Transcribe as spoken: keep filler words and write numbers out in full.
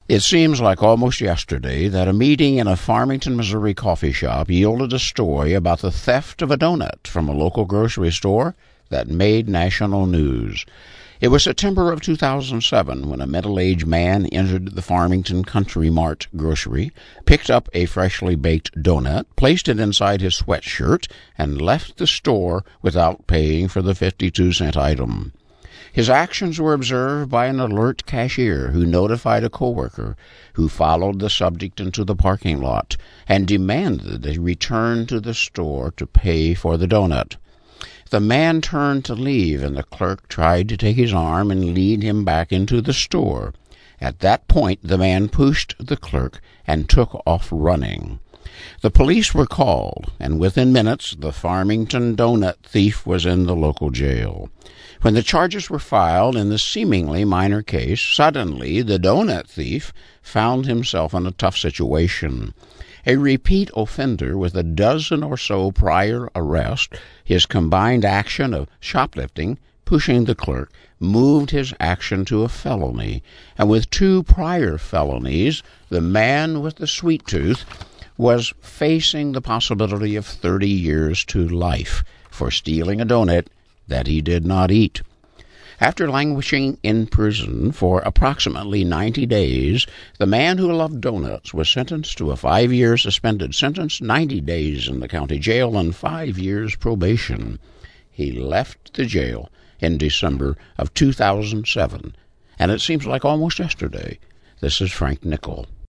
It seems like almost yesterday that a meeting in a Farmington, Missouri coffee shop yielded a story about the theft of a donut from a local grocery store that made national news. It was September of two thousand seven when a middle-aged man entered the Farmington Country Mart grocery, picked up a freshly baked donut, placed it inside his sweatshirt, and left the store without paying for the fifty-two cent item. His actions were observed by an alert cashier who notified a coworker, who followed the subject into the parking lot and demanded that he return to the store to pay for the donut. The man turned to leave, and the clerk tried to take his arm and lead him back into the store. At that point, the man pushed the clerk and took off running. The police were called, and within minutes, the Farmington donut thief was in the local jail. When the charges were filed in the seemingly minor case, suddenly the donut thief found himself in a tough situation. A repeat offender with a dozen or so prior arrests, his combined action of shoplifting, pushing the clerk, moved his action to a felony. And with two prior felonies, the man with the sweet tooth was facing the possibility of thirty years to life for stealing a donut that he did not eat. After languishing in prison for approximately ninety days, the man who loved donuts was sentenced to a five-year suspended sentence, ninety days in the county jail, and five years probation. He left the jail in December of two thousand seven, and it seems like almost yesterday. This is Frank Nickel.